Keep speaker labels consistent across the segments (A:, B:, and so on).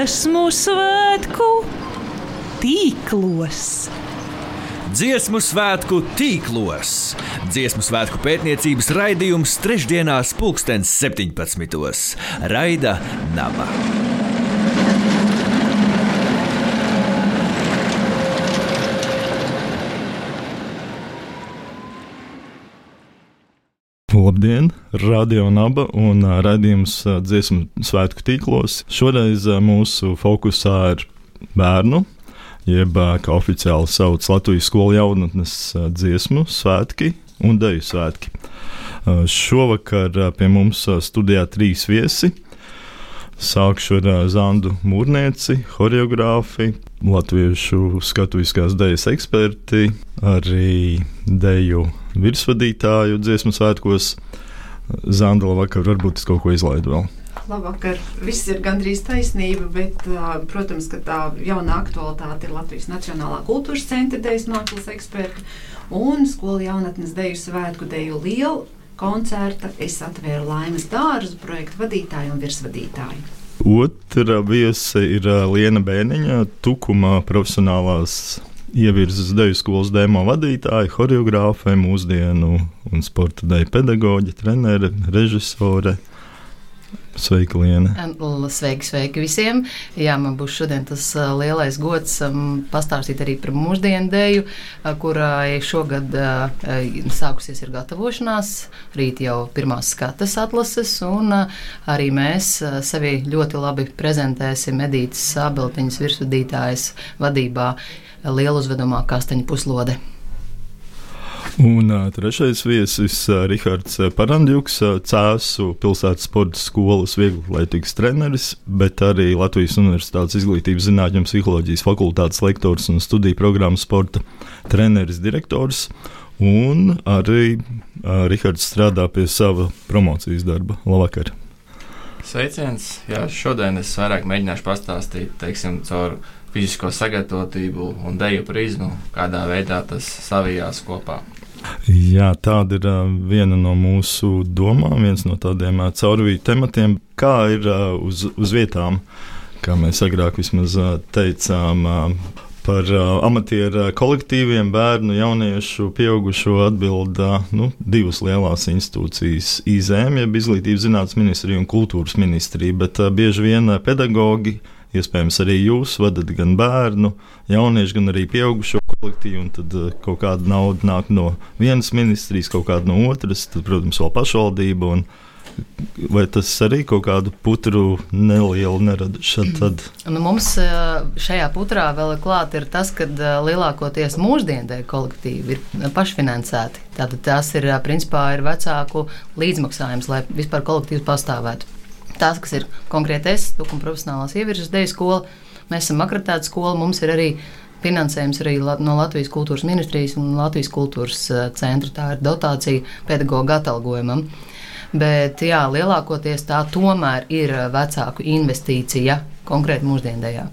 A: Dziesmu svētku tīklos.
B: Dziesmu svētku tīklos. Dziesmu svētku pētniecības raidījums trešdienās 17:00. Raida Naba.
C: Labdien! Radio Naba un raidījums Dziesmu svētku tīklos. Šoreiz mūsu fokusā ir bērnu, jeb kā oficiāli sauc Latvijas skolu jaunatnes dziesmu svētki un deju svētki. Šovakar pie mums studijā 3 viesi. Sākšu ar Zandu Mūrnieci, horeogrāfi, latviešu skatuviskās dejas eksperti, arī deju virsvadītāju dziesmu svētkos. Zanda, labvakar, varbūt es kaut ko izlaidu vēl.
D: Labvakar. Viss ir gandrīz taisnība, bet, protams, ka tā jaunā aktualitāte ir Latvijas Nacionālā kultūras centra dejas mākslas eksperta un skolu jaunatnes deju svētku deju lielu koncerta Es atvēru laimes dārzu projektu vadītāju un virsvadītāju.
C: Otra viese ir Liena Bēniņa, Tukuma profesionālās ievirzes deju skolas dēmo vadītāja, horeogrāfe, mūsdienu un sporta deju pedagoģe, trenere, režisore. Sveika, Liena!
E: Sveiki visiem! Jā, man būs šodien tas lielais gods pastāstīt arī par mūsdienu deju, kurai šogad sākusies ir gatavošanās, rīt jau pirmās skatas atlases, un arī mēs sevi ļoti labi prezentēsim Edītes Sābeltiņas virsvadītājas vadībā lielu uzvedumā Kasteņu puslode.
C: Un trešais viesis Rihards Parandjuks, Cēsu pilsētas sporta skolas vieglatlētikas treneris, bet arī Latvijas Universitātes izglītības zinātņu un psiholoģijas fakultātes lektors un studiju programmas sporta treneris direktors. Un arī Rihards strādā pie sava promocijas darba. Labvakar!
F: Sveiciens! Jā, šodien es vairāk mēģināšu pastāstīt, caur fizisko sagatavotību un deju prizmu, kādā veidā tas savijās kopā.
C: Jā, tāda ir viena no mūsu domām, viens no tādiem caurvīju tematiem. Kā ir uz vietām, kā mēs agrāk vismaz teicām, par amatieru kolektīviem, bērnu, jauniešu, pieaugušo atbild 2 lielās institūcijas - IZM, jeb Izglītības zinātnes ministrija un kultūras ministrija, bet bieži vien pedagogi, iespējams arī jūs vadat gan bērnu, jauniešu, gan arī pieaugušo kolektīvu, un tad kaut kāda nauda nāk no vienas ministrijas, kaut kāda no otras, tad, protams, vēl pašvaldība, un vai tas arī kaut kādu putru nelielu nerada šad?
E: Mums šajā putrā vēl klāt ir tas, ka lielākoties mūsdienu deju kolektīvi ir pašfinansēti. Tātad tas ir, principā, ir vecāku līdzmaksājums, lai vispār kolektīvs pastāvētu. Tās, kas ir konkrētais, Tukuma profesionālās ievirzes deju skola, mēs esam akreditēta skola, mums ir arī finansējums arī no Latvijas kultūras ministrijas un Latvijas kultūras centra. Tā ir dotācija pedagoga atalgojumam. Bet jā, lielākoties tā tomēr ir vecāku investīcija konkrēti mūsdienu dejā.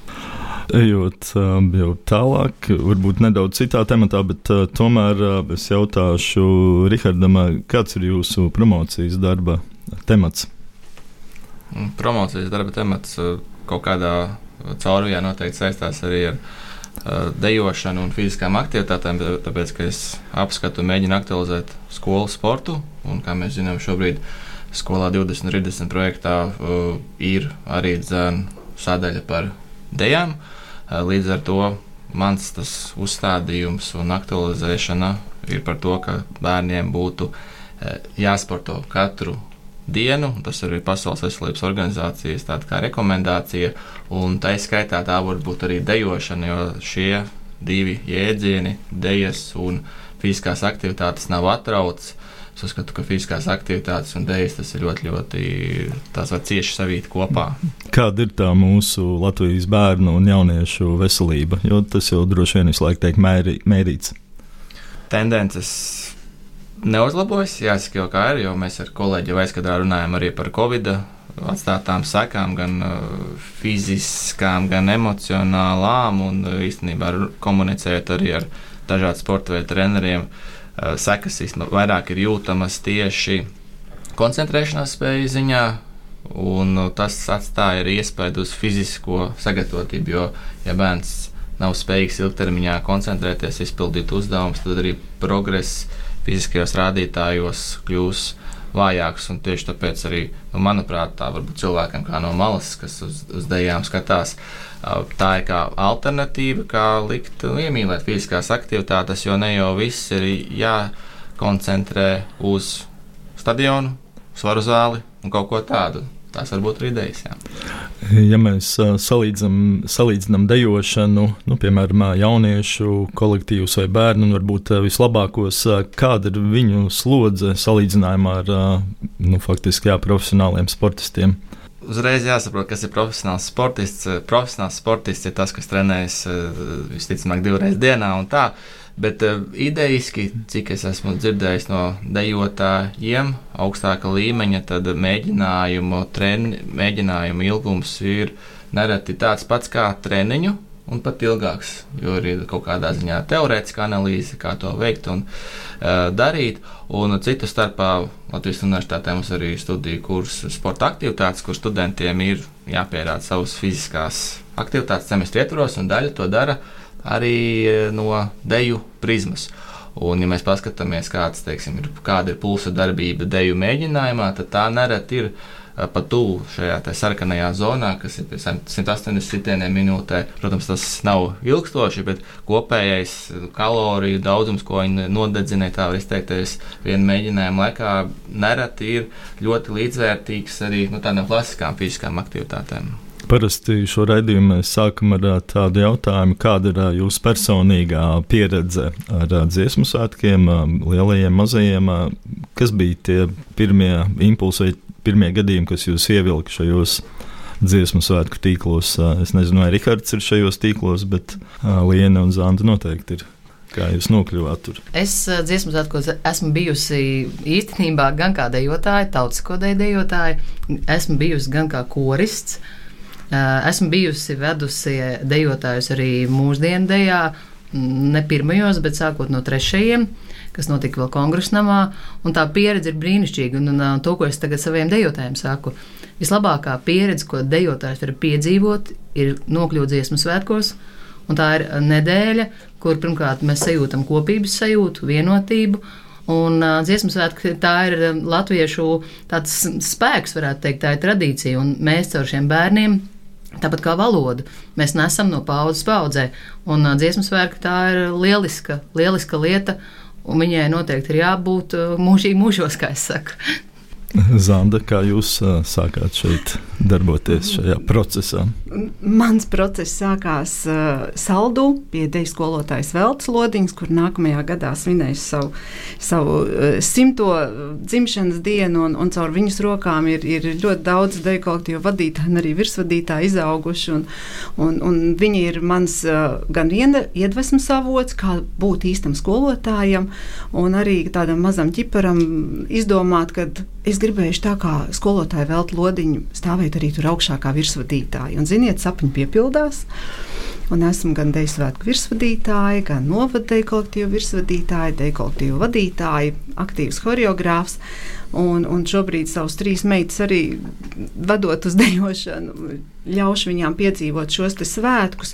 C: Ejot jau tālāk, varbūt nedaudz citā tematā, bet tomēr es jautāšu Rihardam, kāds ir jūsu promocijas darba temats?
F: Promocijas darba temats kaut kādā caurvijā noteikti saistās arī ar dejošanu un fiziskām aktivitātēm, tāpēc, ka es apskatu un mēģinu aktualizēt skolu sportu, un, kā mēs zinām, šobrīd skolā 2030 projektā ir arī sadaļa par dejām. Līdz ar to mans tas uzstādījums un aktualizēšana ir par to, ka bērniem būtu jāsporto katru dienu, tas arī Pasaules veselības organizācijas tāda kā rekomendācija, un tā skaitā tā var būt arī dejošana, jo šie 2 jēdzieni, dejas un fiziskās aktivitātes, nav atrauc. Es uzskatu, ka fiziskās aktivitātes un dejas tas ir ļoti tās var cieši savīt kopā. Kāda
C: ir tā mūsu Latvijas bērnu un jauniešu veselība? Jo tas jau droši vien visu laiku tiek mērīts.
F: Tendences neuzlabojas, jāsaka jau kā ir, jo mēs ar kolēģi jau aizkadrā runājam arī par Covid atstātām sekām, gan fiziskām, gan emocionālām, un īstenībā komunicējot arī ar dažādu sporta veidu treneriem, sekas vairāk ir jūtamas tieši koncentrēšanās spēju ziņā, un tas atstāja arī iespaidu uz fizisko sagatavotību, jo, ja bērns nav spējīgs ilgtermiņā koncentrēties, izpildīt uzdevumus, tad arī progress fiziskajos rādītājos kļūs vājāks, un tieši tāpēc arī, manuprāt, tā varbūt cilvēkiem kā no malas, kas uz dejām skatās, tā ir kā alternatīva, kā likt iemīlēt fiziskās aktivitātes, jo ne jau viss ir jākoncentrē uz stadionu, svaru zāli un kaut ko tādu. Tās var būt arī idejas. Jā.
C: Ja mēs salīdzinām dejošanu, piemēram, jauniešu kolektīvus vai bērnu, un varbūt vislabākos, kāda ir viņu slodze salīdzinājumā ar faktiski profesionāliem sportistiem?
F: Uzreiz jāsaprot, kas ir profesionāls sportists. Profesionāls sportists ir tas, kas trenējas visticamāk 2 reizes dienā un tā. Bet idejiski, cik es esmu dzirdējis no dejotājiem augstāka līmeņa, tad mēģinājumu ilgums ir nereti tāds pats kā treniņu un pat ilgāks, jo ir kaut kādā ziņā teorētiska analīze, kā to veikt un darīt. Un citu starpā Latvijas Universitātē mums arī studiju kursu sporta aktivitātes, kur studentiem ir jāpierāda savas fiziskās aktivitātes semestri ietvaros, un daļa to dara arī no deju prizmas. Un, ja mēs paskatāmies, kāda ir pulsa darbība deju mēģinājumā, tad tā nereti ir pat tuvu šajā sarkanajā zonā, kas ir pie 180 sitieniem minūtē. Protams, tas nav ilgstoši, bet kopējais kaloriju daudzums, ko viņi nodedzina, tā var izteikties viena mēģinājuma laikā, nereti ir ļoti līdzvērtīgs arī tādām klasiskām fiziskām aktivitātēm.
C: Parasti šo raidījumu mēs sākam ar tādu jautājumu, kāda ir jūsu personīgā pieredze ar dziesmu svētkiem, lielajiem, mazajiem. Kas bija tie pirmie impulsi vai pirmie gadījumi, kas jūs ievilka šajos dziesmu svētku tīklos? Es nezinu, vai Rihards ir šajos tīklos, bet Liene un Zanda noteikti ir. Kā jūs nokļuvāt tur?
E: Es dziesmu svētkos esmu bijusi īstenībā gan kā dejotāja, tautisko dejotāja, esmu bijusi gan kā korists. Esmu bijusi vedusi dejotājus arī mūsdienu dejā, ne pirmajos, bet sākot no 3, kas notika vēl Kongresnamā, un tā pieredze ir brīnišķīga, un to, ko es tagad saviem dejotājiem saku, vislabākā pieredze, ko dejotājs var piedzīvot, ir nokļūt dziesmu svētkos, un tā ir nedēļa, kur pirmkārt mēs sajūtam kopības sajūtu, vienotību, un dziesmu svētki tā ir latviešu tāds spēks, varētu teikt, tā ir tradīcija, un mēs caur šiem bērniem, tāpat kā valodu, mēs nesam no paudzes paudzē, un dziesmu svētki tā ir lieliska lieta, un viņai noteikti ir jābūt mūžīgi mūžos, kā es saku.
C: Zanda, kā jūs sākāt šeit darboties šajā procesā?
D: Mans process sākās Saldū pie deju skolotājas Veltes Lodiņas, kur nākamajā gadā svinēs savu 100. dzimšanas dienu, un caur viņas rokām ir ļoti daudz deju kolektīvu vadītāju un arī virsvadītāju izauguši, un viņi ir mans gan viena iedvesmas avots, kā būt īstam skolotājam, un arī tādam mazam ķiparam izdomāt, kad es gribējuši tā kā skolotāja Velta Lodiņa stāvēt arī tur augšā kā virsvadītāji. Un, ziniet, sapņi piepildās. Un esmu gan deju svētku virsvadītāji, gan novaddeju kolektīvu virsvadītāji, deju kolektīvu vadītāji, aktīvs horeogrāfs. Un šobrīd savus 3 meitas arī vadot uz dejošanu, ļaušu viņām piedzīvot šos te svētkus.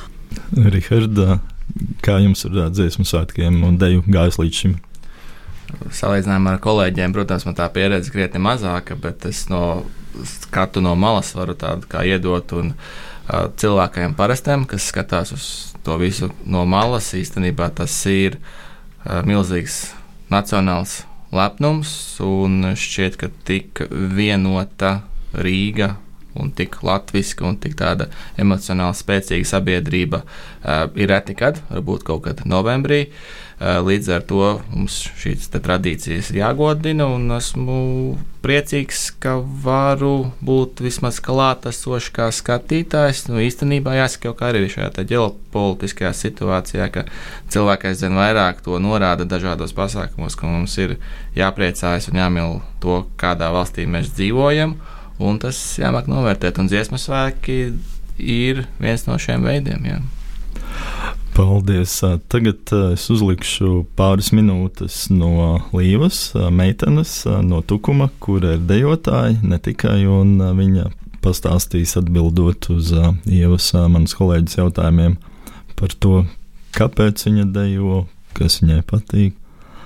C: Riharda, kā jums ar dziesmu svētkiem un deju gājis līdz šim?
F: Salīdzinājumā ar kolēģiem, protams, man tā pieredze krietni mazāka, bet es skatu no malas varu tādu kā iedot, un cilvēkiem parastiem, kas skatās uz to visu no malas, īstenībā tas ir milzīgs nacionāls lepnums, un šķiet, ka tik vienota Rīga un tik latviska un tik tāda emocionāli spēcīga sabiedrība ir reti kad, varbūt kaut kad novembrī. Līdz ar to mums šīs tradīcijas jāgodina, un esmu priecīgs, ka varu būt vismaz klātesošs kā skatītājs. Īstenībā jāsaka, ka arī šajā ģeopolitiskajā situācijā, ka cilvēki aizvien vairāk to norāda dažādos pasākumos, ka mums ir jāpriecājas un jāmīl to, kādā valstī mēs dzīvojam, un tas jāmāk novērtēt, un dziesmu svētki ir viens no šiem veidiem. Jā.
C: Paldies! Tagad es uzlikšu pāris minūtes no Līvas, meitenes no Tukuma, kura ir dejotāja ne tikai, un viņa pastāstīs atbildot uz Ievas, manas kolēģis jautājumiem par to, kāpēc viņa dejo, kas viņai patīk.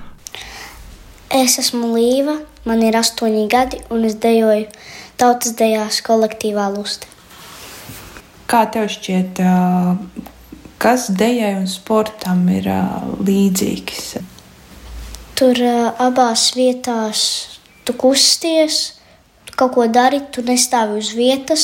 G: Es esmu Līva, man ir 8 gadi, un es dejoju tautas dejās kolektīvā Luste.
H: Kā tev šķiet, kas dejai un sportam ir līdzīgs?
G: Tur abās vietās tu kusties, tu kaut ko dari, tu nestāvi uz vietas.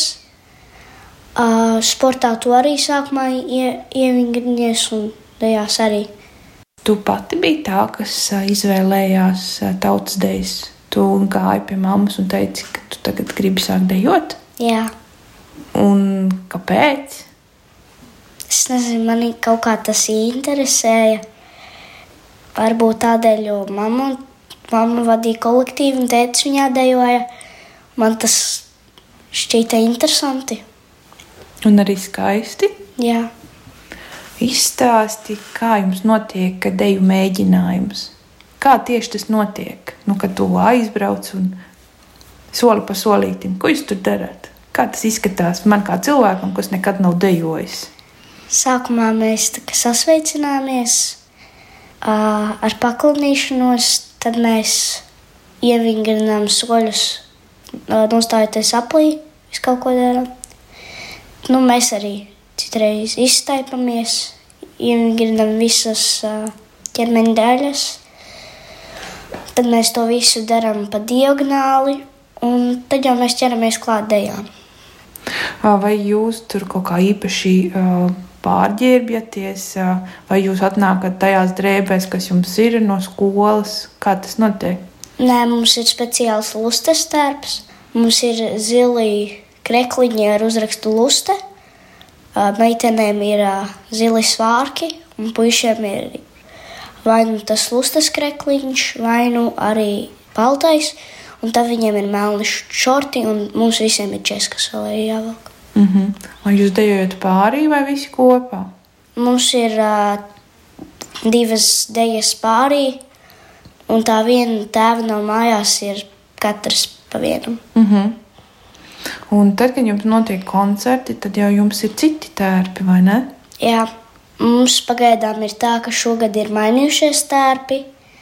G: Sportā tu arī sākumā ievingriņies un dejās arī.
H: Tu pati biji tā, kas izvēlējās tautas dejas. Tu gāji pie mammas un teici, ka tu tagad gribi sākt dejot?
G: Jā.
H: Un kāpēc?
G: Es nezinu, mani kaut kā tas interesēja. Varbūt tādēļ, jo mamma vadīja kolektīvu un tētis viņā dejoja. Man tas šķīta interesanti.
H: Un arī skaisti?
G: Jā.
H: Izstāsti, kā jums notiek deju mēģinājums. Kā tieši tas notiek? Kad tu aizbrauc un soli pa solītim, ko jūs tur darat? Kā tas izskatās man kā cilvēkam, kas nekad nav dejojis?
G: Sākumā mēs sasveicināmies ar paklinīšanos, tad mēs ievingrinām soļus, nostājoties aplī, visu kaut ko darām. Mēs arī citreiz izstaipamies, ievingrinām visas ķermeņa daļas. Tad mēs to visu darām pa diagonāli, un tad jau mēs ķeramies klāt dejām.
H: Vai jūs tur kaut kā īpaši pārģērbjaties, vai jūs atnākat tajās drēbēs, kas jums ir no skolas? Kā tas notiek?
G: Nē, mums ir speciāls lustes tērps. Mums ir zili krekliņi ar uzrakstu Luste. Meitenēm ir zili svārki, un puišiem ir vai nu tas lustes krekliņš, vai nu arī baltais, un tad viņiem ir melni šorti, un mums visiem ir českas vēl arī jāvelk.
H: Vai jūs dejojat pārī vai visi kopā?
G: Mums ir 2 dejas pārī, un tā viena tēva no mājās ir katrs pa vienam.
H: Un tad, kad jums notiek koncerti, tad jau jums ir citi tērpi, vai ne?
G: Jā, mums pagaidām ir tā, ka šogad ir mainījušies tērpi,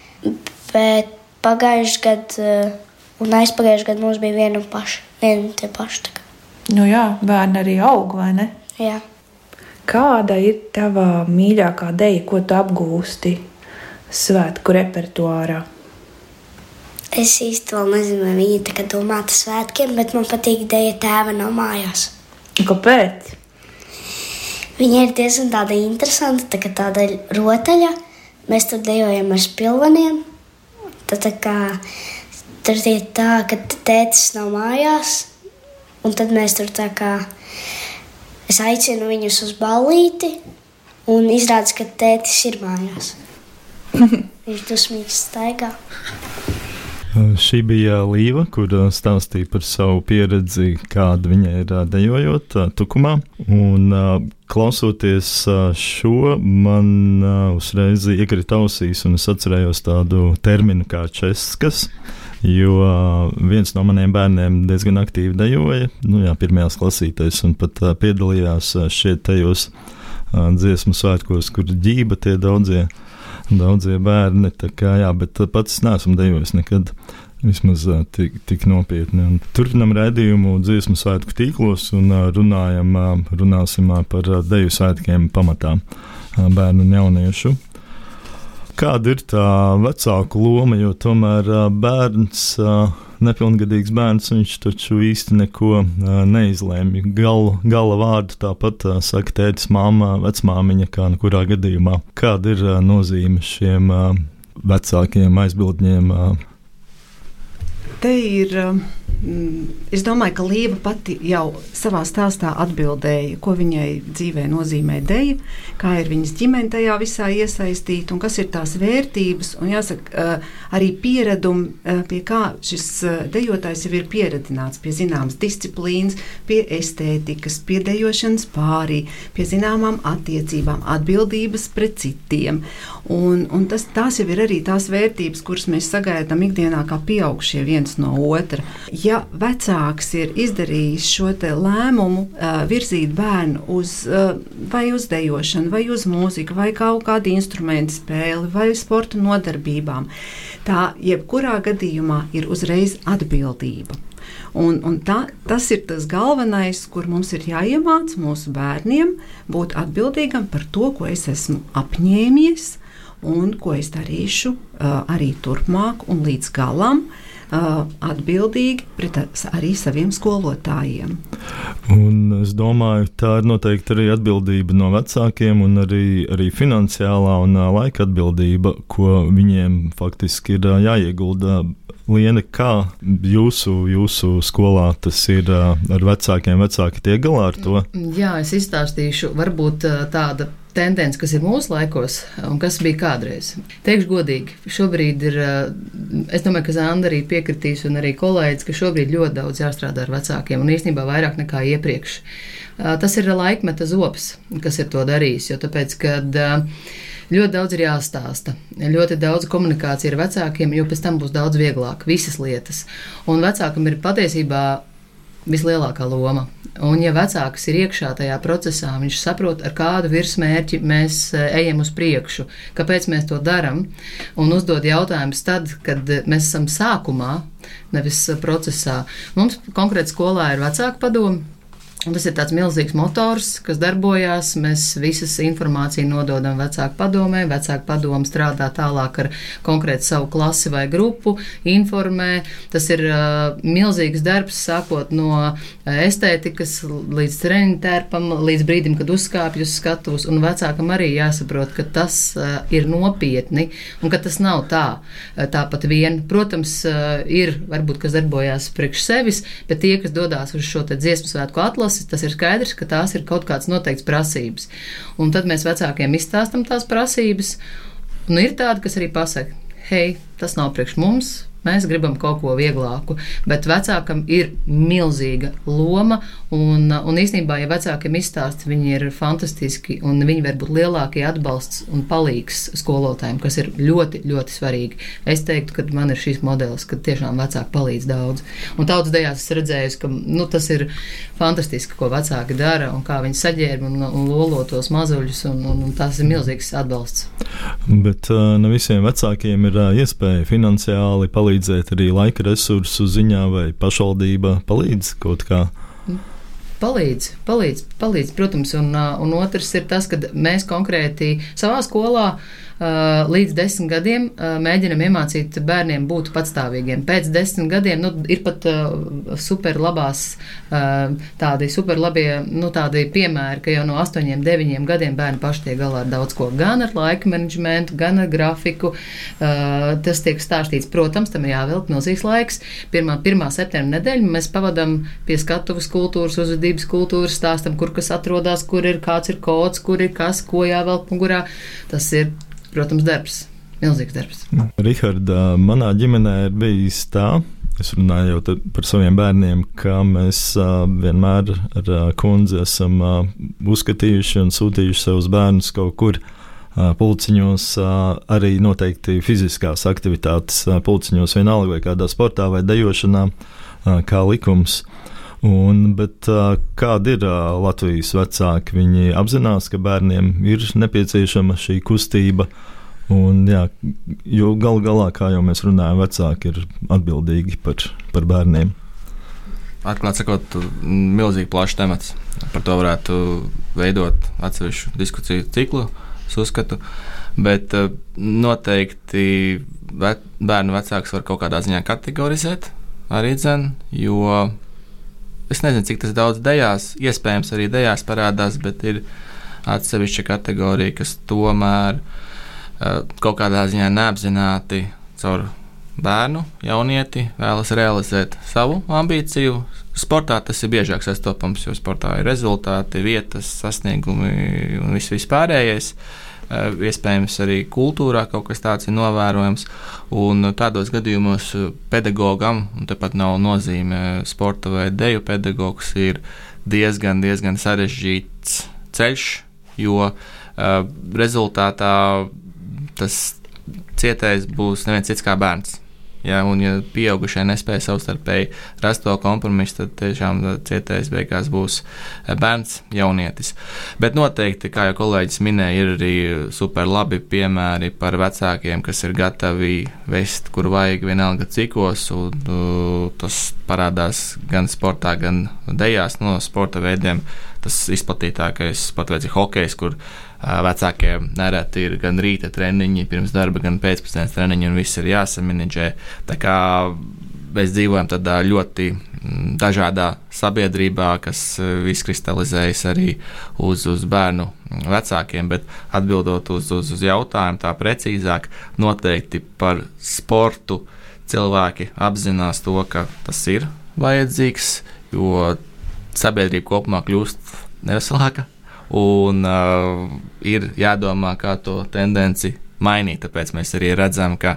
G: bet pagājuši gadu un aizpagājuši gadu mums bija viena tie paši.
H: Jā, bērni arī aug, vai ne?
G: Jā.
H: Kāda ir tava mīļākā deja, ko tu apgūsti svētku repertuārā?
G: Es īsti vēl nezinu, vai viņi tā domāta svētkiem, bet man patīk deja Tēva no mājās.
H: Kāpēc?
G: Viņa ir diezgan tāda interesanta, tāda rotaļa. Mēs tur dejojam ar spilveniem. Tad tur ir tā, ka tētis nav mājās. Un tad mēs tur es aicinu viņus uz ballīti, un izrādās, ka tētis ir mājās. Viņš dusmīgs staigā.
C: Šī bija Līva, kur stāstīja par savu pieredzi, kāda viņa ir dejojot Tukumā. Un, klausoties šo, man uzreiz iekrita ausīs, un es atcerējos tādu terminu kā českas. Jo viens no maniem bērniem diezgan aktīvi dejoja, pirmajās klasītēs, un pat piedalījās šeit tajos dziesmu svētkos, kur ģība tie daudzie bērni. Bet pats neesmu dejojis nekad vismaz tik nopietni. Un turpinam raidījumu dziesmu svētku tīklos un runāsim par deju svētkiem pamatā bērnu un jauniešu. Kāda ir tā vecāku loma, jo tomēr bērns, nepilngadīgs bērns, viņš taču īsti neko neizlēma. Gala vārdu tāpat saka tētis, mamma, vecmāmiņa, kā kurā gadījumā. Kāda ir nozīme šiem vecākiem aizbildņiem?
D: Te ir Es domāju, ka Līva pati jau savā stāstā atbildēja, ko viņai dzīvē nozīmē deja, kā ir viņas ģimene tajā visā iesaistīta un kas ir tās vērtības. Un jāsaka, arī pieredumi, pie kā šis dejotājs jau ir pieredināts, pie zināmas disciplīnas, pie estētikas, pie dejošanas pārī, pie zināmām attiecībām, atbildības pret citiem. Un tās jau ir arī tās vērtības, kuras mēs sagaidām ikdienā kā pieaugšie viens no otra. Ja vecāks ir izdarījis šo te lēmumu virzīt bērnu vai uz dejošanu, vai uz mūziku, vai kaut kādu instrumentu spēli, vai sporta nodarbībām, tā jebkurā gadījumā ir uzreiz atbildība. Un tas ir tas galvenais, kur mums ir jāiemāc mūsu bērniem būt atbildīgam par to, ko es esmu apņēmies un ko es darīšu arī turpmāk un līdz galam, atbildīgi pret arī saviem skolotājiem.
C: Un es domāju, tā ir noteikti arī atbildība no vecākiem un arī finansiālā un laika atbildība, ko viņiem faktiski ir jāiegulda. Liena, kā jūsu skolā tas ir ar vecākiem? Vecāki tiek galā ar to?
E: Jā, es izstāstīšu varbūt tāda tendence, kas ir mūsu laikos un kas bija kādreiz. Teikšu godīgi, šobrīd ir, es domāju, ka Zanda arī piekritīs un arī kolēģis, ka šobrīd ļoti daudz jāstrādā ar vecākiem un īstenībā vairāk nekā iepriekš. Tas ir laikmeta zobs, kas ir to darījis, jo tāpēc, kad ļoti daudz ir jāstāsta, ļoti daudz komunikācija ar vecākiem, jo pēc tam būs daudz vieglāk, visas lietas. Un vecākam ir patiesībā vislielākā loma. Un ja vecāks ir iekšā tajā procesā, viņš saprot, ar kādu virsmērķi mēs ejam uz priekšu, kāpēc mēs to daram, un uzdod jautājumus tad, kad mēs esam sākumā, nevis procesā. Mums konkrēti skolā ir vecāku padomi. Un tas ir tāds milzīgs motors, kas darbojās. Mēs visas informāciju nododam vecāku padomē. Vecāku padomu strādā tālāk ar konkrētu savu klasi vai grupu, informē. Tas ir milzīgs darbs, sākot no estētikas līdz treniņu tērpam, līdz brīdim, kad uzkāpj uz skatuves. Un vecākam arī jāsaprot, ka tas ir nopietni un ka tas nav tāpat vien. Protams, ir varbūt, kas darbojās priekš sevis, bet tie, kas dodās uz šo te dziesmu svētku atlasi, tas ir skaidrs, ka tās ir kaut kāds noteikts prasības. Un tad mēs vecākiem izstāstam tās prasības. Un ir tādi, kas arī pasaka, hei, tas nav priekš mums, mēs gribam kaut ko vieglāku. Bet vecākam ir milzīga loma, un īstenībā, ja vecākiem izstāst, viņi ir fantastiski, un viņi var būt lielākie atbalsts un palīgs skolotājiem, kas ir ļoti, ļoti svarīgi. Es teiktu, ka man ir šīs modelis, ka tiešām vecāki palīdz daudz. Un tautas dejās es redzēju, ka tas ir fantastiski, ko vecāki dara, un kā viņi saģērb un lolo tos mazuļus, un tas ir milzīgs atbalsts.
C: Bet ne visiem vecākiem ir iespēja finansiāli palīdzēt arī laika resursu ziņā, vai pašvaldība palīdz kaut kā?
E: Palīdz, protams, un otrs ir tas, ka mēs konkrēti savā skolā līdz 10 gadiem mēģinam iemācīt bērniem būt patstāvīgiem. Pēc 10 gadiem ir pat superlabās, tādi superlabie, tādi piemēri, ka jau no 8, 9 gadiem bērni paši tiek galā ar daudz ko, gan ar laika menedžmentu, gan ar grafiku. Tas tiek stāstīts, protams, tam ir jāvelk milzīgs laiks. 1. septembra nedēļu mēs pavadam pie skatuves kultūras, uzvedības kultūras, stāstam, kur kas atrodas, kur ir kāds ir kods, kur ir kas, ko jāvelk mugurā. Tas ir, protams, darbs. Milzīgs darbs.
C: Rihard, manā ģimenē ir bijis tā, es runāju jau par saviem bērniem, ka mēs vienmēr ar kundzi esam uzskatījuši un sūtījuši savus bērnus kaut kur pulciņos, arī noteikti fiziskās aktivitātes pulciņos, vienalga vai kādā sportā vai dejošanā, kā likums. Bet kāda ir Latvijas vecāki? Viņi apzinās, ka bērniem ir nepieciešama šī kustība, jo gal galā, kā jau mēs runājam, vecāki ir atbildīgi par bērniem.
F: Atklāt sakot, milzīgi plašs temats. Par to varētu veidot atsevišķu diskusiju ciklu, es uzskatu, bet noteikti bērnu vecāks var kaut kādā ziņā kategorizēt arī jo es nezinu, cik tas daudz dejās, iespējams arī dejās parādās, bet ir atsevišķa kategorija, kas tomēr kaut kādā ziņā neapzināti caur bērnu, jaunieti vēlas realizēt savu ambīciju. Sportā tas ir biežāk sastopams, jo sportā ir rezultāti, vietas, sasniegumi un viss pārējais. Iespējams, arī kultūrā kaut kas tāds ir novērojams. Un tādos gadījumos pedagogam, un tepat nav nozīme sporta vai deju pedagogs, ir diezgan sarežģīts ceļš, jo rezultātā tas cietējs būs neviens cits kā bērns. Ja, un ja pieaugušie nespēja savstarpēji rast to kompromisu, tad tiešām cietējs beigās būs bērns, jaunietis. Bet noteikti, kā jau kolēģis minēja, ir arī super labi piemēri par vecākiem, kas ir gatavi vest, kur vajag, vienalga cikos, un tas parādās gan sportā, gan dejās no sporta veidiem. Tas izplatītākais sporta veids ir hokejs, kur vecākiem nereti ir gan rīta treniņi pirms darba, gan pēcpusdienas treniņi, un viss ir jāsaminidžē. Tā kā mēs dzīvojam tādā ļoti dažādā sabiedrībā, kas izkristalizējas arī uz bērnu vecākiem, bet atbildot uz jautājumu tā precīzāk, noteikti par sportu cilvēki apzinās to, ka tas ir vajadzīgs, jo sabiedrība kopumā kļūst neveselāka. Un ir jādomā, kā to tendenci mainīt. Tāpēc mēs arī redzam, ka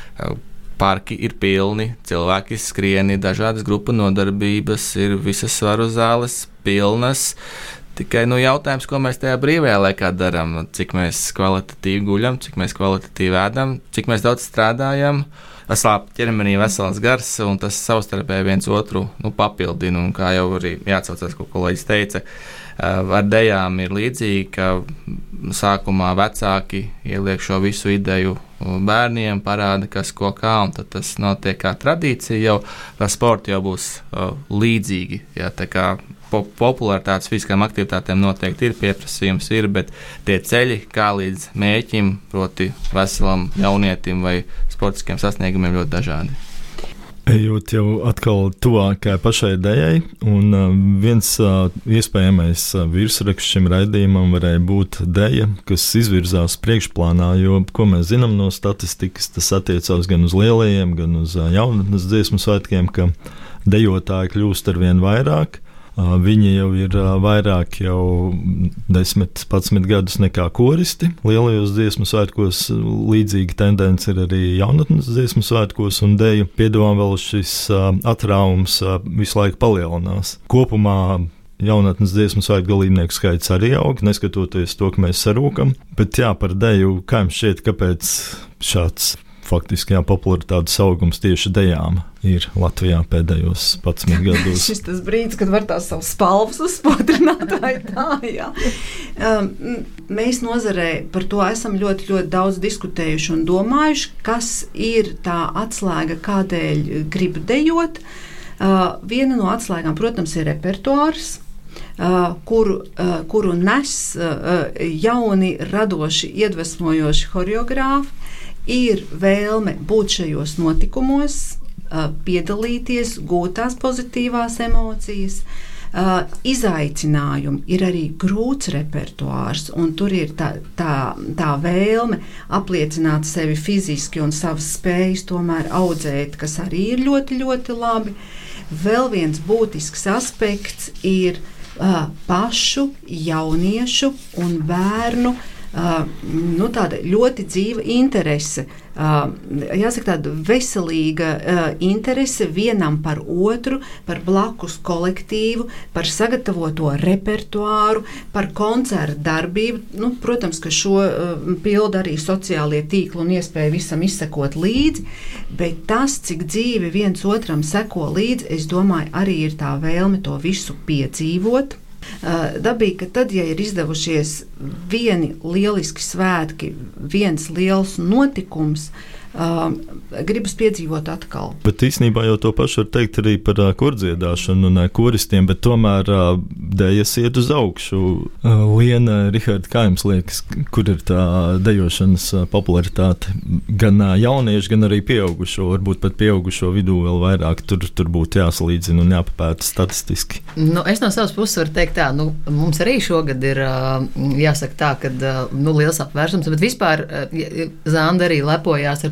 F: parki ir pilni, cilvēki skrieni, dažādas grupu nodarbības, ir visas svaru zāles pilnas. Tikai jautājums, ko mēs tajā brīvajā laikā darām, cik mēs kvalitatīvi guļam, cik mēs kvalitatīvi ēdam, cik mēs daudz strādājam. Veselā ķermenī vesels gars, un tas savstarpēji viens otru papildina. Un kā jau arī jāatcaucās, ko kolēģis teica, ar dejām ir līdzīgi, ka sākumā vecāki ieliek šo visu ideju bērniem, parāda, kas ko kā, un tad tas notiek kā tradīcija, jau par sportu jau būs līdzīgi. Jā, tā kā popularitātes fiziskām aktivitātēm noteikti ir, pieprasījums ir, bet tie ceļi kā līdz mērķim, proti veselam jaunietim vai sportiskiem sasniegumiem, ļoti dažādi.
C: Ejot jau atkal tuvākai pašai dejai, un viens iespējamais virsraksts šim raidījumam varēja būt deja, kas izvirzās priekšplānā, jo, ko mēs zinām no statistikas, tas attiecās gan uz lielajiem, gan uz jaunatnes dziesmu svētkiem, ka dejotāji kļūst arvien vairāk. Viņi jau ir vairāk, jau 10-11 gadus nekā koristi. Lielajos dziesmu svētkos līdzīga tendence ir arī jaunatnes dziesmu svētkos, un deju piedāvām vēl šis atraums visu laiku palielinās. Kopumā jaunatnes dziesmu svētku dalībnieku skaits arī aug, neskatoties to, ka mēs sarūkam. Bet jā, par deju, kā jums šķiet, kāpēc šāds faktiski popularitātes augums tieši dejām ir Latvijā pēdējos 11 gados?
D: Šis tas brīdis, kad var tās savas spalvas uzspotrināt, vai tā, jā. Mēs nozarē par to esam ļoti, ļoti daudz diskutējuši un domājuši, kas ir tā atslēga, kādēļ gribu dejot. Viena no atslēgām, protams, ir repertuārs, kuru nes jauni, radoši, iedvesmojoši horeogrāfi. Ir vēlme būt šajos notikumos, piedalīties, gūt tās pozitīvās emocijas. Izaicinājumi ir arī grūts repertuārs, un tur ir tā vēlme apliecināt sevi fiziski un savas spējas tomēr audzēt, kas arī ir ļoti, ļoti labi. Vēl viens būtisks aspekts ir pašu, jauniešu un bērnu tāda ļoti dzīva interese, jāsaka tāda veselīga interese vienam par otru, par blakus kolektīvu, par sagatavoto repertuāru, par koncertu darbību. Protams, ka šo pilda arī sociālie tīkli un iespēja visam izsekot līdzi, bet tas, cik dzīvi viens otram seko līdzi, es domāju, arī ir tā vēlme to visu piedzīvot. Dabīgi, ka tad, ja ir izdevušies vieni lieliski svētki, viens liels notikums, gribas piedzīvot atkal.
C: Bet īstenībā jau to pašu var teikt arī par kordziedāšanu un koristiem, bet tomēr dejas iet uz augšu. Liena, Rihards, kā jums liekas, kur ir tā dejošanas popularitāte? Gan jauniešu, gan arī pieaugušo, varbūt pat pieaugušo vidū vēl vairāk, tur būtu jāsalīdzina un jāpapēta statistiski.
E: Es no savas puses varu teikt tā, mums arī šogad ir jāsaka tā, ka liels apvērsums, bet vispār Zanda arī lepojās ar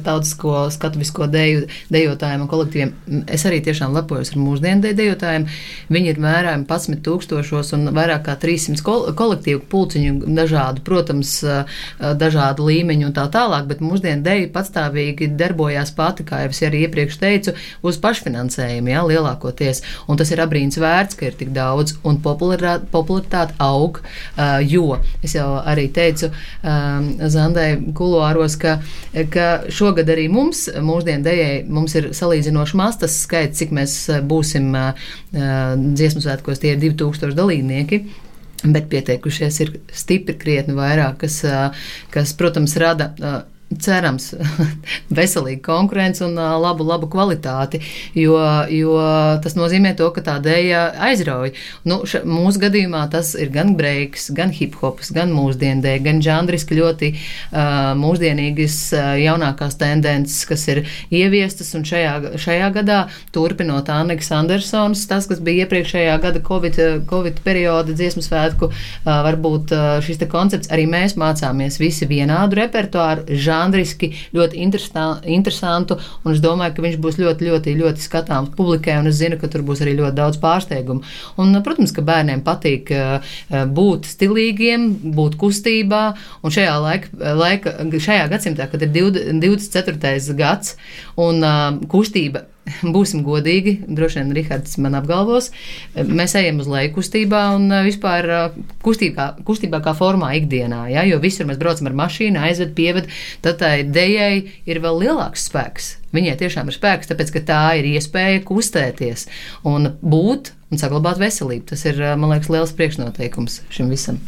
E: tautisko skatuvisko dejotājiem un kolektīviem. Es arī tiešām lepojos ar mūsdienu dejotājiem. Viņi ir mērājumi 11,000 un vairāk kā 300 kolektīvu pulciņu dažādu, protams, dažādu līmeņu un tā tālāk, bet mūsdienu deju patstāvīgi darbojās pati, kā jau es arī iepriekš teicu, uz pašfinansējumu, jā, lielākoties. Un tas ir abrīns vērts, ka ir tik daudz, un popularitāte aug, jo es jau arī teicu Zandai kuloāros, ka šogad arī mūsdienu dejai, mums ir salīdzinoši maz tas skaits, cik mēs būsim dziesmu svētkos, tie ir 2000 dalībnieki. Bet pieteikušies ir stipri krietni vairāk, kas protams, rada cerams veselīgu konkurenci un labu kvalitāti, jo tas nozīmē to, ka tā deja aizrauj. Mūsu gadījumā tas ir gan breiks, gan hip-hops, gan mūsdienu deja, gan žanriski ļoti mūsdienīgas jaunākās tendences, kas ir ieviestas, un šajā gadā turpinot Annikas Andersons, tas, kas bija iepriekšējā gada Covid perioda dziesmu svētku, varbūt šis te koncepts, arī mēs mācāmies visi vienādu repertuāru, žanriski ļoti interesantu, un es domāju, ka viņš būs ļoti, ļoti, ļoti skatāms publikai, un es zinu, ka tur būs arī ļoti daudz pārsteigumu. Un, protams, ka bērniem patīk būt stilīgiem, būt kustībā, un šajā gadsimtā, kad ir 24. gads, un kustība, būsim godīgi, droši vien Rihards man apgalvos, mēs ejam uz leju kustībā un vispār kustībā kā formā ikdienā, ja? Jo visur mēs braucam ar mašīnu, aizved, pieved, tad tai dejai ir vēl lielāks spēks. Viņai tiešām ir spēks, tāpēc, ka tā ir iespēja kustēties un būt un saglabāt veselību. Tas ir, man liekas, liels priekšnoteikums šim visam.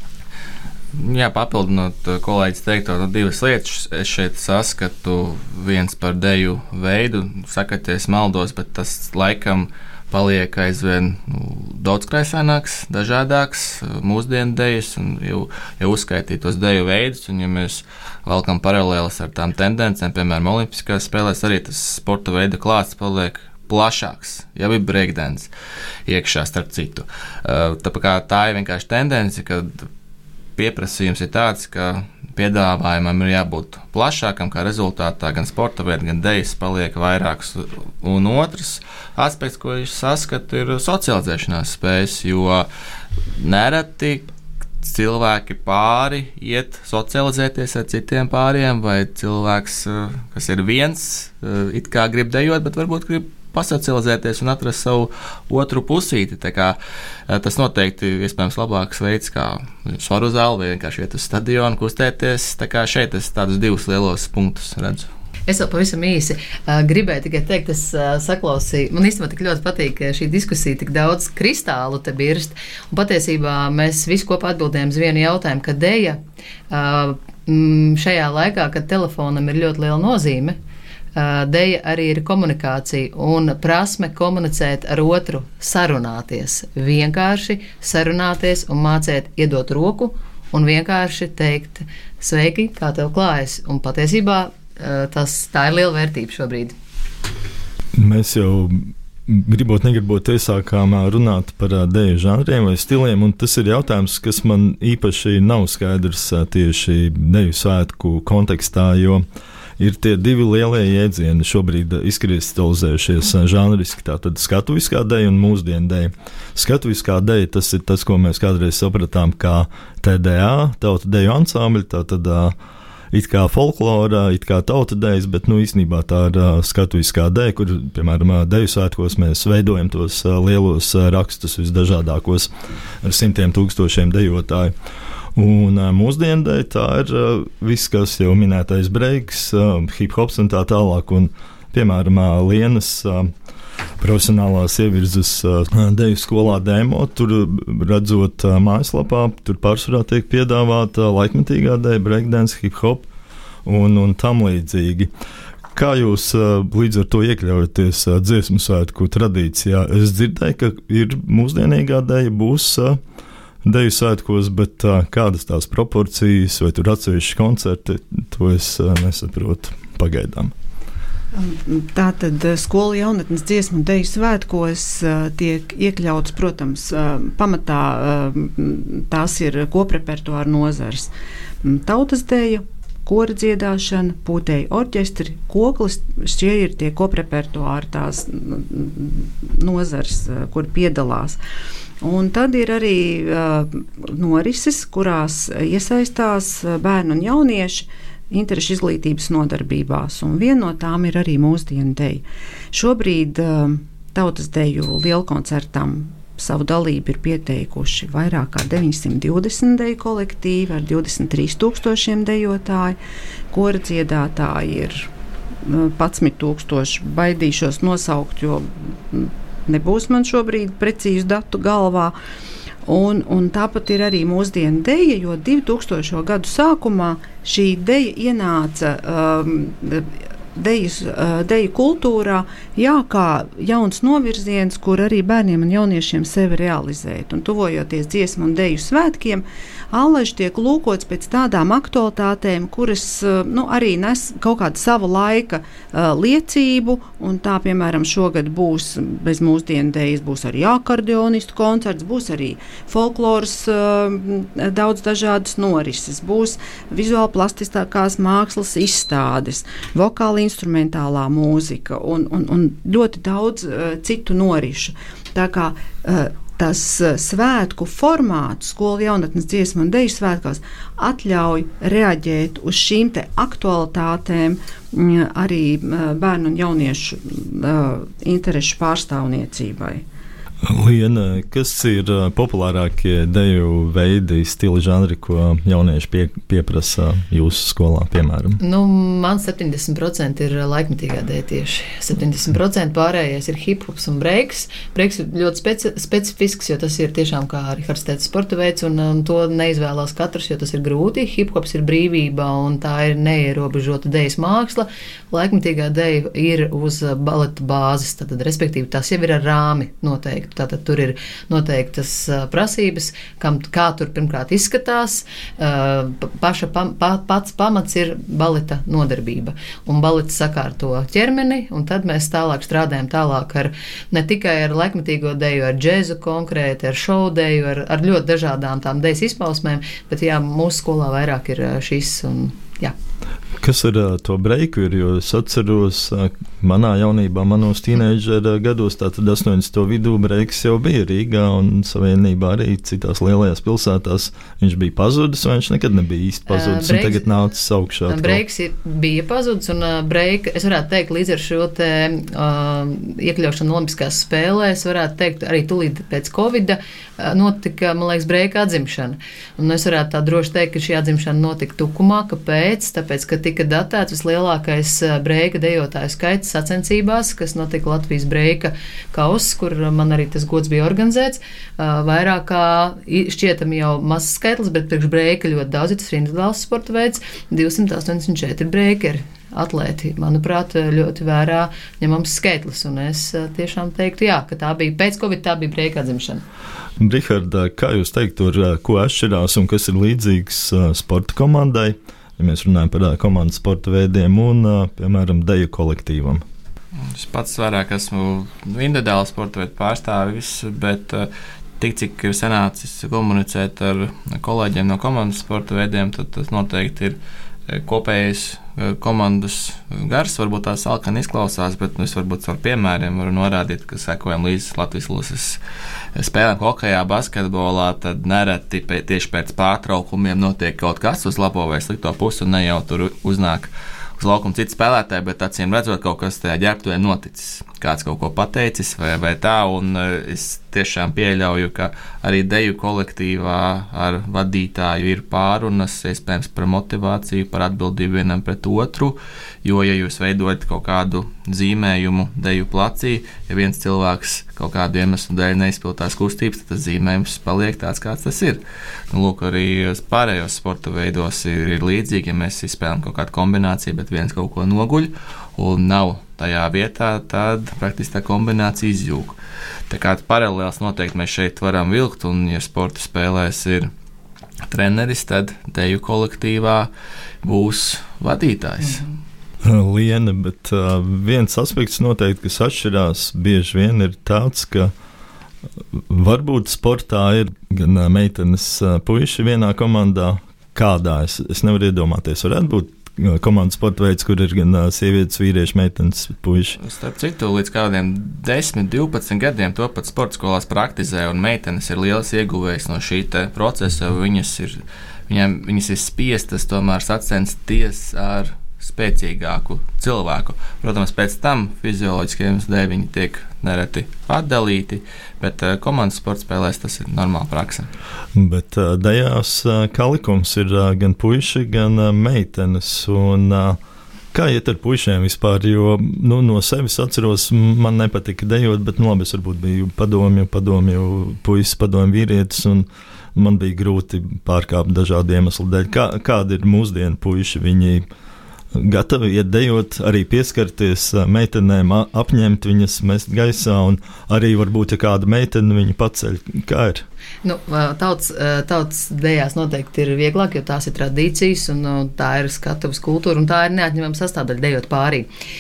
F: Jā, papildinot kolēģis teikto, divas lietas es šeit saskatu. Viens par deju veidu, sakaties maldos, bet tas laikam paliek aizvien daudzkraisaināks, dažādāks mūsdienu dejas, un jau uzskaitītos deju veidus, un ja mēs valkam paralēlas ar tām tendencēm, piemēram, olimpiskās spēlēs, arī tas sporta veida klāsts paliek plašāks, jau ir breakdance iekšā starp citu. Tā ir vienkārši tendence, kad pieprasījums ir tāds, ka piedāvājumam ir jābūt plašākam, kā rezultātā gan sporta veidi, gan dejas paliek vairāks. Un otrs aspekts, ko es saskatu, ir socializēšanās spējas, jo nereti cilvēki pāri iet socializēties ar citiem pāriem, vai cilvēks, kas ir viens, it kā grib dejot, bet varbūt grib pasocializēties un atrast savu otru pusīti. Tas noteikti iespējams labāks veids, kā svaru zāli vai vienkārši iet uz stadionu, kustēties. Šeit es tādus divus lielos punktus redzu.
E: Es vēl pavisam īsi gribēju tikai teikt, es saklausīju, man īstenībā tik ļoti patīk šī diskusija, tik daudz kristālu te birst, un patiesībā mēs visi kopā atbildējam uz vienu jautājumu, ka deja šajā laikā, kad telefonam ir ļoti liela nozīme, deja arī ir komunikācija un prasme komunicēt ar otru, sarunāties, vienkārši sarunāties un mācēt iedot roku un vienkārši teikt sveiki, kā tev klājas, un patiesībā tā ir liela vērtība šobrīd.
C: Mēs jau negribot iesākām runāt par deju žanriem vai stiliem, un tas ir jautājums, kas man īpaši nav skaidrs tieši deju svētku kontekstā, jo ir tie divi lielie jēdzieni šobrīd izkristalizējušies žanriski, tātad skatuviskā deja un mūsdienu deja. Skatuviskā deja, tas ir tas, ko mēs kādreiz sapratām kā TDA, tauta deju ansambļi, tātad it kā folklora, it kā tauta dejas, bet īstenībā tā ir skatuviskā deja, kur, piemēram, deju svētkos mēs veidojam tos lielos rakstus visdažādākos ar simtiem tūkstošiem dejotāju. Un mūsdienu deja tā ir viss, kas jau minētais breiks, hip-hops un tā tālāk, un, piemēram, Lienas profesionālās ievirzes deju skolā demo, tur redzot mājaslapā, tur pārsvarā tiek piedāvāta laikmetīgā deja, breakdance, hip-hop un tam līdzīgi. Kā jūs līdz ar to iekļaujaties dziesmu svētku tradīcijā? Es dzirdēju, ka ir mūsdienīgā deja, būs deju svētkos, bet kādas tās proporcijas vai tur atsevišķi koncerti, to es nesaprotu pagaidām.
D: Tātad skolu jaunatnes dziesmu deju svētkos tiek iekļauts, protams, pamatā tās ir koprepertuāra nozars. Tautas deja, kora dziedāšana, pūtēju orķestri, koklis. Šie ir tie koprepertuāri, tās nozars, kur piedalās. Un tad ir arī norises, kurās iesaistās bērni un jaunieši interešu izglītības nodarbībās, un viena no tām ir arī mūsdienu deja. Šobrīd tautas deju lielkoncertam savu dalību ir pieteikuši vairāk kā 920 deju kolektīvi ar 23,000 dejotāju. Kora dziedātāji ir 11,000. Baidīšos nosaukt, jo nebūs man šobrīd precīzu datu galvā. Un tāpat ir arī mūsdienu deja, jo 2000. gadu sākumā šī deja ienāca deju kultūrā, kā jauns novirziens, kur arī bērniem un jauniešiem sevi realizēt. Un tuvojoties dziesmu un deju svētkiem, allaž tiek lūkots pēc tādām aktualitātēm, kuras arī nes kaut kādu savu laika liecību, un tā, piemēram, šogad būs bez mūsdienu dejas, būs arī akordeonistu koncerts, būs arī folkloras daudz dažādas norises, būs vizuāli plastiskās mākslas izstādes, vokāli instrumentālā mūzika un ļoti daudz citu norišu. Tā kā tas svētku formāts, skolu jaunatnes dziesmu un deju svētkos, atļauj reaģēt uz šīm te aktualitātēm arī bērnu un jauniešu interešu pārstāvniecībai.
C: Liena, kas ir populārākie deju veidi, stila žanri, ko jaunieši pieprasa jūsu skolā, piemēram?
E: Man 70% ir laikmetīgā deja tieši. 70% pārējais ir hip-hops un breiks. Breiks ir ļoti specifisks, jo tas ir tiešām, kā Rihards teica, sporta veids, un to neizvēlās katrs, jo tas ir grūti. Hip-hops ir brīvība, un tā ir neierobežota dejas māksla. Laikmetīgā deja ir uz baleta bāzes, tad, respektīvi, tas jau ir ar rāmi noteikti. Tātad tur ir noteiktas prasības, kā tur pirmkārt izskatās. Pats pamats ir baleta nodarbība. Un balets sakārto ķermeni, un tad mēs tālāk strādājam ar ne tikai ar laikmetīgo deju, ar džēzu konkrēti, ar šovu deju, ar ļoti dažādām tām dejas izpausmēm, bet mūsu skolā vairāk ir šis un jā.
C: Kas ar to breiku ir? Jo es atceros, manā jaunībā, manos tīneidžera gados, tātad 80. vidū breiks jau bija Rīgā un Savienībā arī citās lielajās pilsētās. Viņš bija pazudis, vai viņš nekad nebija īsti pazudis, un tagad nācis augšā?
E: Breiks bija pazudis, un breika, es varētu teikt, līdz ar šo te iekļaušanu Olimpiskās spēlēs, varētu teikt, arī tūlīt pēc Covida notika, man liekas, breika atzimšana. Un es varētu tā droši teikt, ka šī atzimšana notika Tukumā. Kāpēc? Tāpēc, ka tika datēts vislielākais breika dejotāju skaits sacensībās, kas notika Latvijas breika kauss, kur man arī tas gods bija organizēts. Vairāk kā šķietami jau mazs skaitlis, bet priekš breika ļoti daudz, tas ir individuāls sporta veids, 284 breikeri. Atlēti, manuprāt, ļoti vērā ņemams skaitlis, un es tiešām teiktu, ka tā bija pēc Covid, tā bija breika atzimšana.
C: Riharda, kā jūs teiktu, ko atšķirās un kas ir līdzīgs sporta komandai, ja mēs runājam par komandas sporta veidiem un, piemēram, deju kolektīvam?
F: Es pats vairāk esmu individuāli sporta veidu pārstāvis, bet tik cik ir sanācis komunicēt ar kolēģiem no komandas sporta veidiem, tad tas noteikti ir kopējais komandas gars. Varbūt tā salkani izklausās, bet es varbūt ar piemēriem varu norādīt, ka sekojam līdz Latvijas Lases spēlēm hokejā, basketbolā, tad nereti tieši pēc pārtraukumiem notiek kaut kas uz labo vai slikto pusi, un ne jau tur uznāk uz laukuma citi spēlētāji, bet acīm redzot, kaut kas tajā ģērbtuvē noticis. Kāds kaut ko pateicis vai tā, un es tiešām pieļauju, ka arī deju kolektīvā ar vadītāju ir pārunas, iespējams par motivāciju, par atbildību vienam pret otru, jo, ja jūs veidojat kaut kādu zīmējumu deju placī, ja viens cilvēks kaut kādu iemeslu dēļ neizpildās kustības, tad tas zīmējums paliek tāds, kāds tas ir. Lūk, arī pārējos sporta veidos ir līdzīgi, ja mēs izspēlējam kaut kādu kombināciju, bet viens kaut ko noguļ un nav tajā vietā, tad praktiski tā kombinācija izjūg. Tā kā paralēls noteikti mēs šeit varam vilkt, un ja sporta spēlēs ir treneris, tad deju kolektīvā būs vadītājs.
C: Liena, bet viens aspekts noteikti, kas atšķirās bieži vien, ir tāds, ka varbūt sportā ir gan meitenes puiši vienā komandā, kādā es nevaru iedomāties. Varētu būt komandas sporta veids, kur ir gan sievietes, vīrieši, meitenes, puiši.
F: Starp citu, līdz kādiem 10, 12 gadiem to pat sporta skolās praktizē, un meitenes ir liels ieguvējs no šī procesa, jo viņas ir spiestas tomēr sacensties ar spēcīgāku cilvēku. Protams, pēc tam fizioloģiskiem dēļ viņi tiek nereti atdalīti, bet komandas sporta spēlēs tas ir normāla praksa.
C: Bet dejās kā likums ir gan puiši, gan meitenes, un kā iet ar puišiem vispār, jo no sevis atceros, man nepatika dejot, bet labi, es varbūt biju padomju puisis, padomju vīrietis, un man bija grūti pārkāpt dažādu iemeslu dēļ. Kāda ir mūsdienu puiši? Viņi gatavi iet dejot, arī pieskarties meitenēm, apņemt viņas, mest gaisā, un arī varbūt, ja kāda meitene viņu paceļ. Kā ir?
E: Tautas dejās noteikti ir vieglāk, jo tās ir tradīcijas, un tā ir skatuves kultūra, un tā ir neatņemama sastāvdaļa dejot pārī.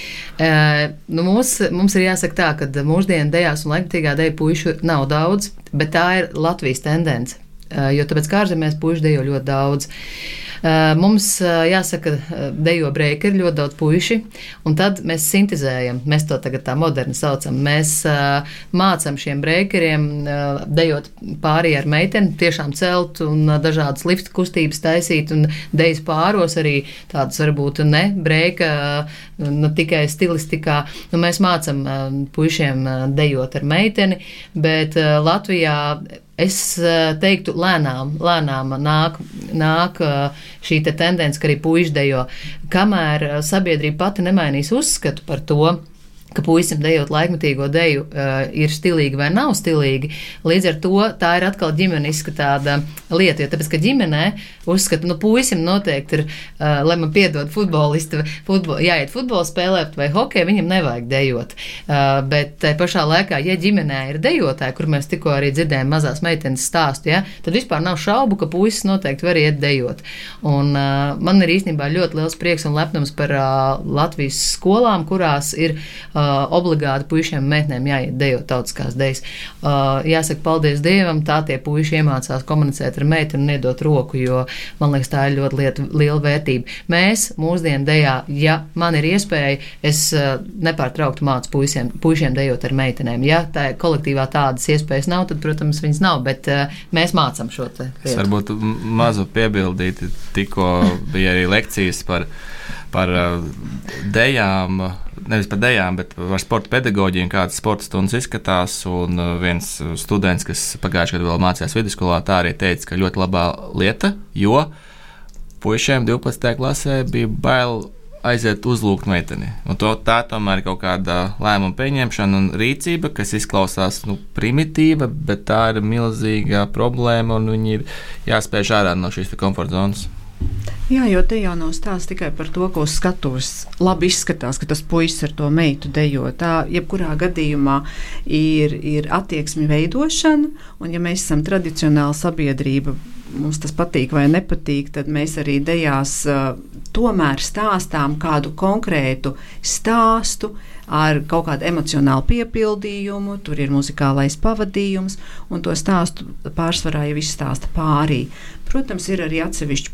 E: Mums ir jāsaka tā, ka mūsdienu dejās un laikmatīgā deja puišu nav daudz, bet tā ir Latvijas tendence, jo tāpēc kā ārzemēs puiši dejo ļoti daudz. Mums jāsaka, dejo breikeri, ļoti daudz puiši, un tad mēs sintezējam, mēs to tagad tā moderni saucam, mēs mācam šiem breikeriem dejot pārī ar meiteni, tiešām celt un dažādas lifta kustības taisīt, un dejas pāros arī tādas varbūt ne breika, tikai stilistikā. Mēs mācam puišiem dejot ar meiteni, bet Latvijā es teiktu, lēnām nāk šī tendence, ka arī puiši dejo. Kamēr sabiedrība pati nemainīs uzskatu par to, ka puisim dejot laikmatīgo deju ir stilīgi vai nav stilīgi, līdz ar to tā ir atkal ģimeniska tāda lieta, jo tāpēc, ka ģimenē uzskata, puisim noteikti ir, lai man piedod futbolisti, jāiet futbola spēlēt vai hokeju, viņam nevajag dejot. Bet tai pašā laikā, ja ģimenē ir dejotāji, kur mēs tikko arī dzirdējām mazās meitenes stāstu, tad vispār nav šaubu, ka puisis noteikti var iet dejot. Un man ir īstenībā ļoti liels prieks un lepnums par Latvijas skolām, kurās ir obligāti puišiem un meitnēm jāiet dejot tautiskās dejas. Jāsaka, paldies Dievam, tā tie puiši iemācās komunicēt ar meiteni un iedot roku, jo, man liekas, tā ir ļoti liela vērtība. Mēs mūsdienu dejā, ja man ir iespēja, es nepārtraukti mācu puišiem dejot ar meitenēm. Ja tā kolektīvā tādas iespējas nav, tad, protams, viņas nav, bet mēs mācam šo te lietu.
F: Es varbūt mazu piebildīti, tikko bija arī lekcijas par dejām, nevis par dejām, bet par sporta pedagoģiju, kādas sporta stundas izskatās, un viens students, kas pagājušajā gadā vēl mācījās vidusskolā, tā arī teica, ka ļoti labā lieta, jo puišiem 12. klasē bija bail aiziet uzlūgt meiteni. Un tā tomēr ir kaut kāda lēmuma pieņemšana un rīcība, kas izklausās primitīva, bet tā ir milzīga problēma, un viņi ir jāspēj ārā no šīs komforta zonas.
D: Jā, jo te jau nav stāsts tikai par to, ko skatuves labi izskatās, ka tas puisis ar to meitu dejo. Tā, jebkurā gadījumā ir attieksmi veidošana, un ja mēs esam tradicionāla sabiedrība, mums tas patīk vai nepatīk, tad mēs arī dejās tomēr stāstām kādu konkrētu stāstu ar kaut kādu emocionālu piepildījumu, tur ir muzikālais pavadījums, un to stāstu pārsvarā jau izstāsta pārī. Protams, ir arī atsevišķi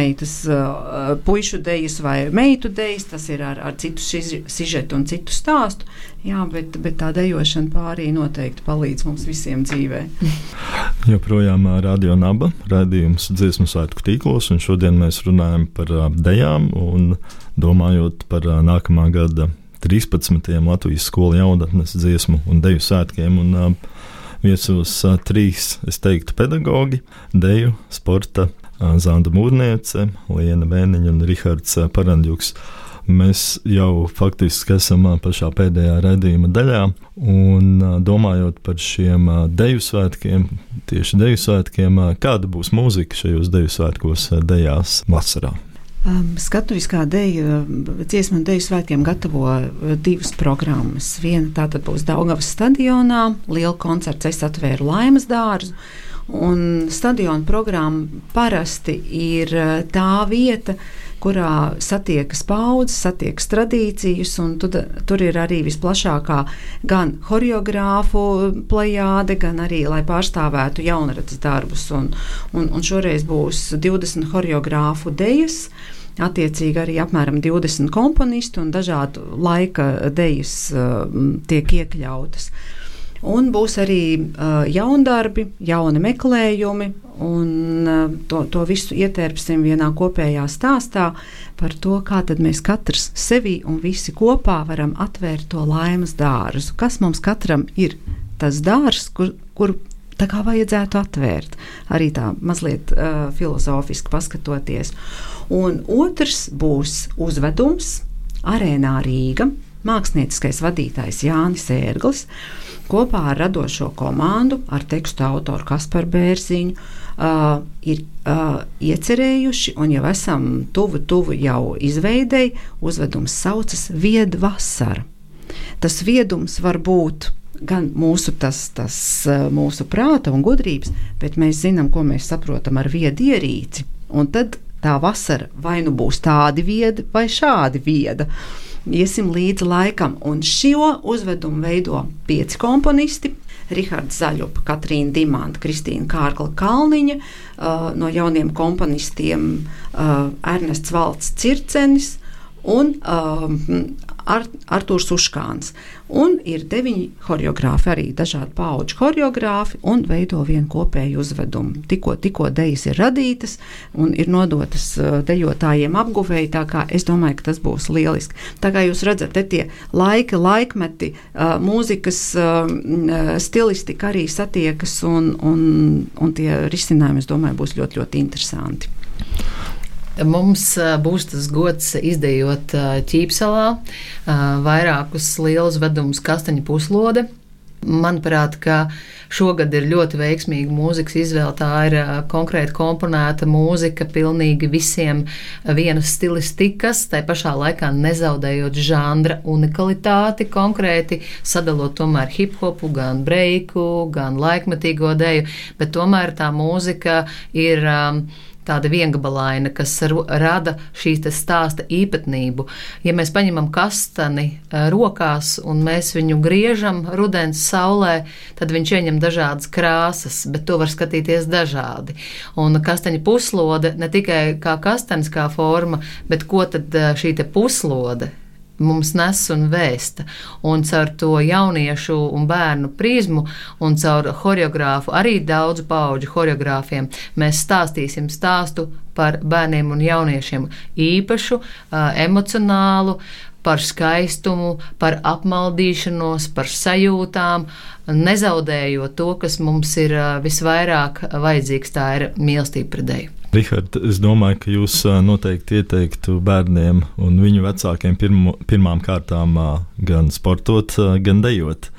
D: puišu dejas vai meitu dejas, tas ir ar citu sižetu un citu stāstu, jā, bet tā dejošana pārī noteikti palīdz mums visiem dzīvē.
C: Joprojām Radio Naba raidījums Dziesmu svētku tīklos, un šodien mēs runājam par dejām un domājot par nākamā gada 13. Latvijas skolu jaunatnes dziesmu un deju svētkiem, un viesos 3, es teiktu, pedagogi, deju, sporta, Zanda Mūrniece, Liena Vēniņa un Rihards Parandjuks. Mēs jau faktiski esam pašā pēdējā raidījuma daļā, un domājot par šiem deju svētkiem, tieši deju svētkiem, kāda būs mūzika šajos deju svētkos dejās vasarā?
D: Skatuviskā deja dziesmu un deju svētkiem gatavo 2 programmas. Viena tātad būs Daugavas stadionā, liela koncerts Es atvēru laimes dārzu, un stadiona programma parasti ir tā vieta, kurā satiekas paudzes, satiekas tradīcijas, un tur ir arī visplašākā gan horeogrāfu plejāde, gan arī, lai pārstāvētu jaunradas darbus. Un šoreiz būs 20 horeogrāfu dejas, attiecīgi arī apmēram 20 komponisti un dažādu laika dejas tiek iekļautas. Un būs arī jaundarbi, jauni meklējumi, un to visu ietērpsim vienā kopējā stāstā par to, kā tad mēs katrs sevi un visi kopā varam atvērt to laimes dārzu. Kas mums katram ir tas dārzs, kur tā kā vajadzētu atvērt, arī tā mazliet filozofiski paskatoties. Un otrs būs uzvedums Arēnā Rīga, mākslinieckais vadītājs Jānis Ērglis, kopā ar radošo komandu, ar tekstu autoru Kasparu Bērziņu, ir iecerējuši un jau esam tuvu jau izveidei. Uzvedums saucas Vieda vasara. Tas viedums var būt gan mūsu prāta un gudrības, bet mēs zinām, ko mēs saprotam ar viedu ierīci. Un tad tā vasara vai nu būs tādi viedi vai šādi vieda. Iesim līdzi laikam, un šo uzvedumu veido 5 komponisti. Rihards Zaļupa, Katrīna Dimanta, Kristīna Kārkla Kalniņa, no jauniem komponistiem Ernests Valts Circenis un Artūrs Uškāns. Un ir 9 horeogrāfi, arī dažādi paudžu horeogrāfi, un veido vienu kopēju uzvedumu. Tikko dejas ir radītas un ir nodotas dejotājiem apguvēji, tā kā es domāju, ka tas būs lieliski. Tā kā jūs redzat, te tie laikmeti, mūzikas stilistika arī satiekas, un tie risinājumi, es domāju, būs ļoti, ļoti interesanti.
E: Mums būs tas gods izdejot Ķīpsalā vairākus lielus vedumus Kastaņu puslode. Manuprāt, ka šogad ir ļoti veiksmīga mūzikas izvēle. Tā ir konkrēti komponēta mūzika pilnīgi visiem vienas stilistikas, tai pašā laikā nezaudējot žanra unikalitāti, konkrēti sadalot tomēr hip-hopu, gan breiku, gan laikmetīgo deju, bet tomēr tā mūzika ir tāda viengabalaina, kas rada šīs stāsta īpatnību. Ja mēs paņemam kastani rokās un mēs viņu griežam rudens saulē, tad viņš ieņem dažādas krāsas, bet to var skatīties dažādi. Un kastaņa puslode ne tikai kā kastanis, kā forma, bet ko tad šī puslode mums nes un vēsta. Un caur to jauniešu un bērnu prizmu un caur horeogrāfu, arī daudzu paudžu horeogrāfiem, mēs stāstīsim stāstu par bērniem un jauniešiem īpašu, emocionālu, par skaistumu, par apmaldīšanos, par sajūtām, nezaudējot to, kas mums ir visvairāk vajadzīgs, tā ir mīlestība pret deju.
C: Rihard, es domāju, ka jūs noteikti ieteiktu bērniem un viņu vecākiem pirmām kārtām gan sportot, gan dejot.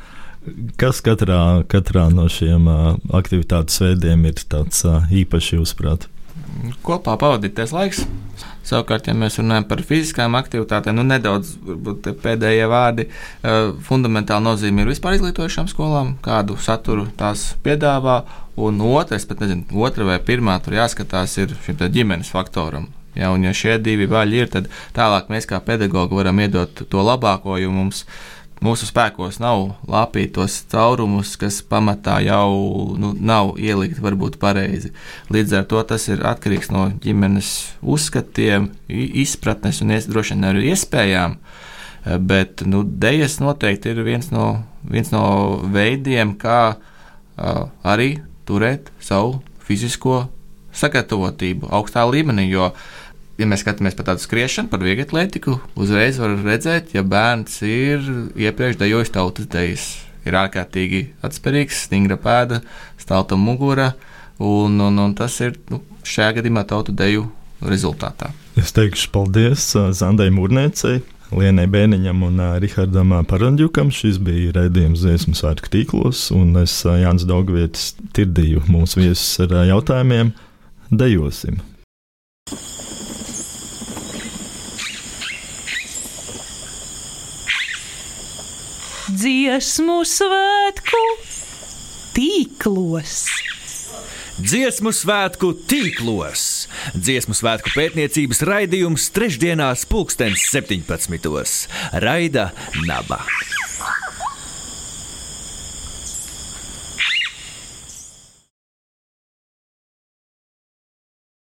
C: Kas katrā no šiem aktivitātes veidiem ir tāds īpaši jūsuprāt?
F: Kopā pavadīties laiks. Savukārt, ja mēs runājam par fiziskām aktivitātēm, nedaudz pēdējie vārdi, fundamentāla nozīme ir vispār izglītojušām skolām, kādu saturu tās piedāvā, un otra vai pirmā tur jāskatās ir šim ģimenes faktoram. Ja, un ja šie 2 vaļi ir, tad tālāk mēs kā pedagogi varam iedot to labāko, jo mūsu spēkos nav lāpīt tos caurumus, kas pamatā jau nav ielikti varbūt pareizi. Līdz ar to tas ir atkarīgs no ģimenes uzskatiem, izpratnes un droši vien arī iespējām, bet dejas noteikti ir viens no veidiem, kā arī turēt savu fizisko sagatavotību augstā līmenī, jo ja mēs skatāmies par tādu skriešanu, par vieglatlētiku, uzreiz var redzēt, ja bērns ir iepriekš dejojis tautas dejas. Ir ārkārtīgi atspērīgs, stingra pēda, stalta mugura, un tas ir šajā gadījumā tautu deju rezultātā.
C: Es teikšu paldies Zandai Mūrniecei, Lienai Bēniņam un Rihardam Parandjukam. Šis bija raidījums Dziesmu svētku tīklos, un es Jānis Daugavietis tirdīju mūsu viesus ar jautājumiem. Dejosim!
A: Dziesmu svētku tīklos.
B: Dziesmu svētku tīklos. Dziesmu svētku pētniecības raidījums trešdienās 17:00. Raida Naba.